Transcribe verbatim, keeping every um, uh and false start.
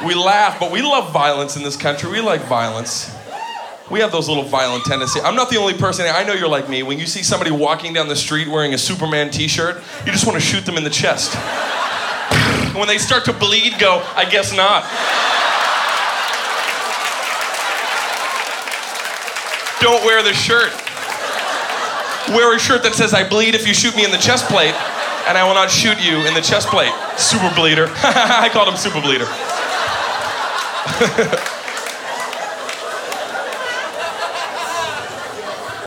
We laugh, but we love violence in this country. We like violence. We have those little violent tendencies. I'm not the only person. I know you're like me. When you see somebody walking down the street wearing a Superman t-shirt, you just want to shoot them in the chest. And when they start to bleed, go, I guess not. Don't wear the shirt. Wear a shirt that says, I bleed if you shoot me in the chest plate, and I will not shoot you in the chest plate. Super bleeder. I called him super bleeder.